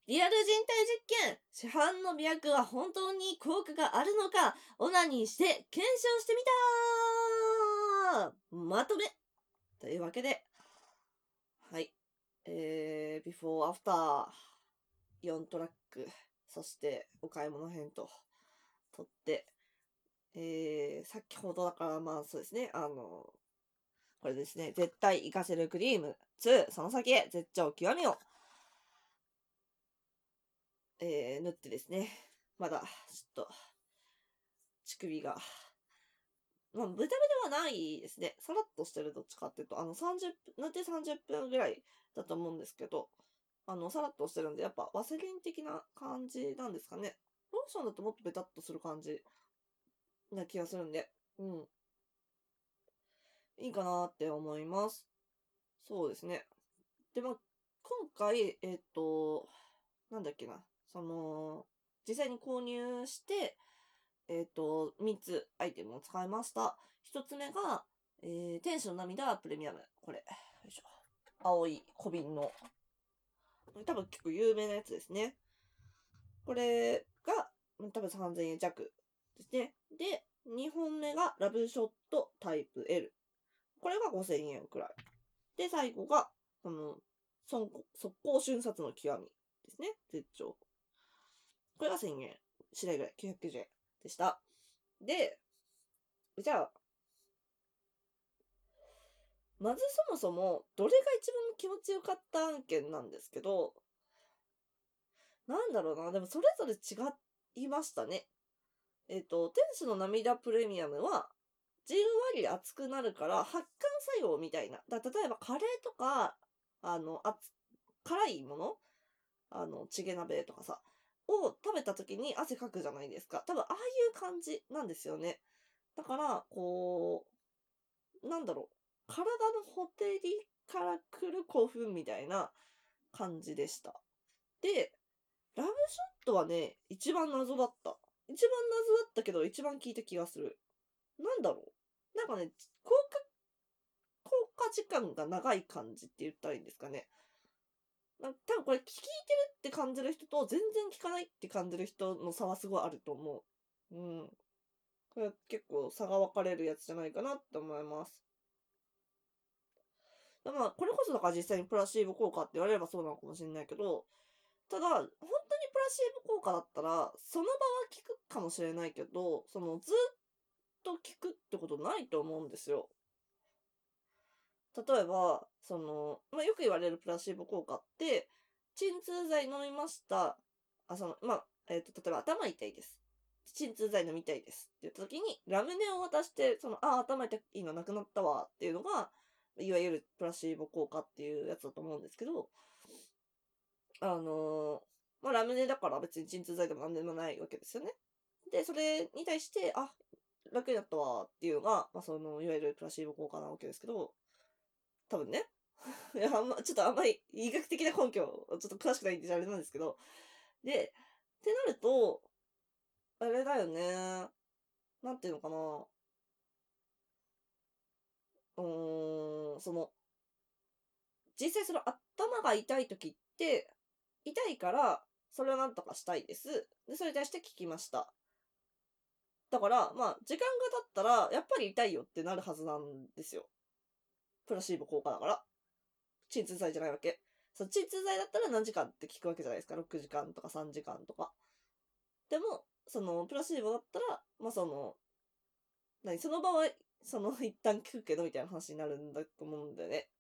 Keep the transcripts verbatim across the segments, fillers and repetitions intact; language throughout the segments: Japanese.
リアル人体実験、市販の美薬は本当に効果があるのか、オナニーして検証してみたまとめというわけで、はい。えー、ビフォーアフター、よんトラック、そしてお買い物編と、撮って、えー、先ほどだからまあそうですね、あの、これですね、絶対活かせるクリームに、その先へ絶頂極みを、えー、塗ってですね、まだ、ちょっと、乳首が、まあ、豚目ではないですね。さらっとしてるどっちかっていうと、あの、さんじゅっぷん、塗ってさんじゅっぷんぐらいだと思うんですけど、あの、さらっとしてるんで、やっぱワセリン的な感じなんですかね。ローションだともっとベタっとする感じな気がするんで、うん。いいかなって思います。そうですね。で、まあ、今回、えっと、なんだっけな、その、実際に購入して、えっと、みっつアイテムを使いました。ひとつめが、えー、天使の涙プレミアム。これ。よいしょ。青い小瓶の。多分結構有名なやつですね。これが、多分さんぜんえん弱ですね。で、にほんめがラブショットタイプ エル。これがごせんえんくらい。で、最後が、その、速攻瞬殺の極みですね。絶頂。これがせんえん。次第ぐらい。きゅうひゃくきゅうじゅうえんでした。で、じゃあ、まずそもそも、どれが一番気持ちよかった案件なんですけど、なんだろうな、でもそれぞれ違いましたね。えっ、と、天使の涙プレミアムは、じんわり熱くなるから、発汗作用みたいな。だ例えばカレーとか、あの、あ辛いものあの、チゲ鍋とかさ、を食べた時に汗かくじゃないですか。多分、ああいう感じなんですよね。だから、こう、なんだろう。体のほてりから来る興奮みたいな感じでした。で、ラブショットはね、一番謎だった。一番謎だったけど、一番効いた気がする。なんだろう。なんかね、効果、効果時間が長い感じって言ったらいいんですかね。な多分これ効いてるって感じる人と全然効かないって感じる人の差はすごいあると思う。うん。これ結構差が分かれるやつじゃないかなって思います。まあ、これこそだから実際にプラシーボ効果って言われればそうなのかもしれないけど、ただ、本当にプラシーボ効果だったら、その場は効くかもしれないけど、その、ずっと効くってことないと思うんですよ。例えば、その、まあ、よく言われるプラシーボ効果って、鎮痛剤飲みました。あ、その、まあ、えっ、と、例えば頭痛いです。鎮痛剤飲みたいですって言った時に、ラムネを渡して、その、あ、頭痛いのなくなったわっていうのが、いわゆるプラシーボ効果っていうやつだと思うんですけど、あのーまあ、ラムネだから別に鎮痛剤でも何でもないわけですよね。で、それに対して、あ、楽になったわっていうのが、まあ、その、いわゆるプラシーボ効果なわけですけど、多分ね。いや、あんま、ちょっとあんまり医学的な根拠、ちょっと詳しくないんであれなんですけど。で、ってなると、あれだよね。なんていうのかな。うーん、その、実際その頭が痛い時って、痛いから、それをなんとかしたいです。で、それに対して聞きました。だから、まあ、時間が経ったら、やっぱり痛いよってなるはずなんですよ。プラシーボ効果だから。鎮痛剤じゃないわけ。その鎮痛剤だったら何時間って聞くわけじゃないですか。ろくじかんとかさんじかんとか。でも、その、プラシーボだったら、まあ、その、何、その場は、その、一旦聞くけど、みたいな話になるんだと思うんだよね。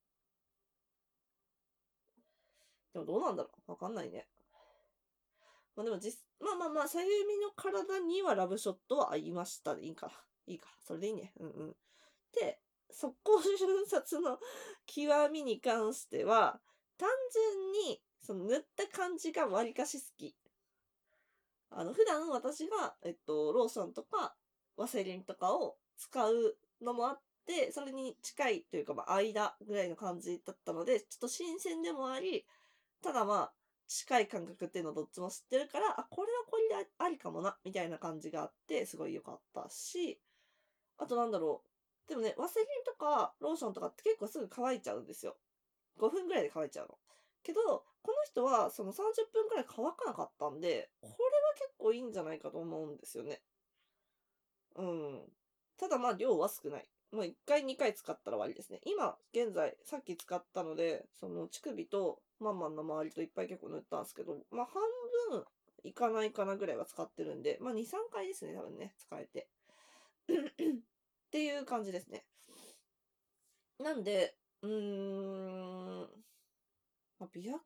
でもどうなんだろうわかんないね。まあでも実、まあまあまあ、さゆみの体にはラブショットは合いましたでいいか。いいか。それでいいね。うんうん。で、速攻瞬殺の極みに関しては、単純に、その塗った感じがわりかし好き。あの、普段私が、えっと、ローションとか、ワセリンとかを使うのもあって、それに近いというか、まあ、間ぐらいの感じだったので、ちょっと新鮮でもあり、ただまあ、近い感覚っていうのをどっちも知ってるから、あ、これはこれでありかもな、みたいな感じがあって、すごい良かったし、あとなんだろう。でもね、ワセリンとかローションとかって結構すぐ乾いちゃうんですよ。ごふんぐらいで乾いちゃうの。 けど、この人はそのさんじゅっぷんくらい乾かなかったんで、これは結構いいんじゃないかと思うんですよね。うん。ただまあ量は少ない。もういっかいにかい使ったら終わりですね。今現在、さっき使ったので、その乳首とマンマンの周りといっぱい結構塗ったんですけど、まあ半分いかないかなぐらいは使ってるんで、まあに、さんかいですね、多分ね、使えて。っていう感じですね。なんで、うーん、まあ、美白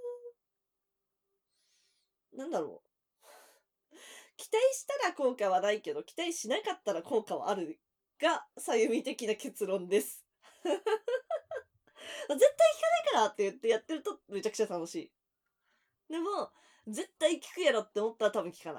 なんだろう。期待したら効果はないけど、期待しなかったら効果はあるが、さゆみ的な結論です。絶対効かないからって言ってやってるとめちゃくちゃ楽しい。でも、絶対効くやろって思ったら多分効かない。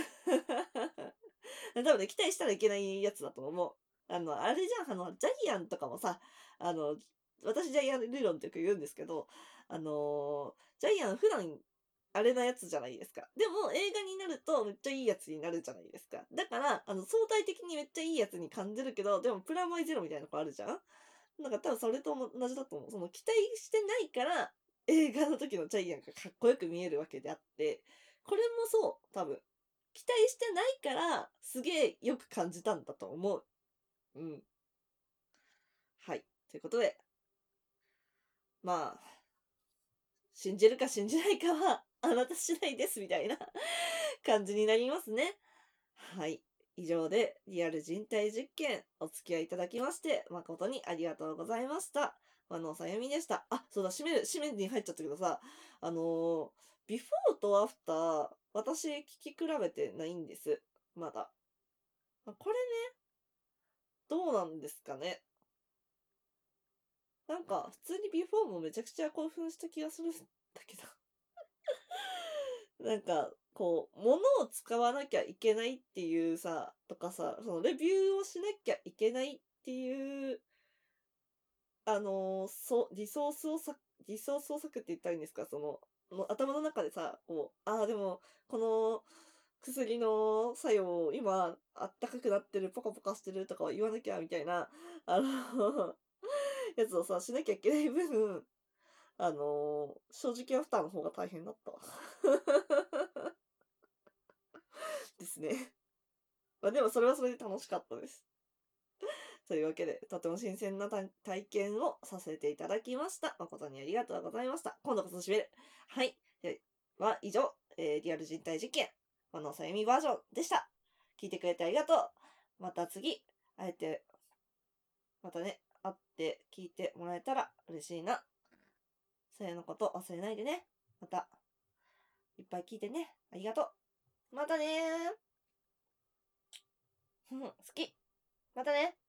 多分ね、期待したらいけないやつだと思う。あの、あれじゃん、あの、ジャイアンとかもさ、あの、私ジャイアン理論ってよく言うんですけど、あの、ジャイアン普段、あれなやつじゃないですか。でも映画になるとめっちゃいいやつになるじゃないですか。だから、あの、相対的にめっちゃいいやつに感じるけど、でもプラマイゼロみたいなとこあるじゃん。なんか多分それと同じだと思う。その期待してないから、映画の時のジャイアンがかっこよく見えるわけであって、これもそう、多分。期待してないから、すげえよく感じたんだと思う。うん。はい。ということで、まあ、信じるか信じないかは、あなた次第です、みたいな感じになりますね。はい。以上で、リアル人体実験、お付き合いいただきまして、誠にありがとうございました。和野さゆみでした。あ、そうだ、締める、締めに入っちゃったけどさ、あのービフォーとアフター、私聞き比べてないんです。まだ。まこれね、どうなんですかね。なんか、普通にビフォーもめちゃくちゃ興奮した気がするんだけど。なんか、こう、物を使わなきゃいけないっていうさ、とかさ、そのレビューをしなきゃいけないっていう、あの、そう、リソースをさ、リソースを割くって言ったらいいんですか、その、の頭の中でさ、こう、ああ、でも、この薬の作用、今、あったかくなってる、ポカポカしてるとかは言わなきゃ、みたいな、あのやつをさ、しなきゃいけない分、あの、正直アフターの方が大変だったわ。ですね。まあでもそれはそれで楽しかったです。というわけで、とても新鮮な体体験をさせていただきました。誠にありがとうございました。今度こそ締める。はい。では、以上、えーリアル人体実験、和のさゆみバージョンでした。聞いてくれてありがとう。また次、会えて、またね、会って聞いてもらえたら嬉しいな。さゆのこと忘れないでね。また、いっぱい聞いてね。ありがとう。またねー。うん、好き。またね。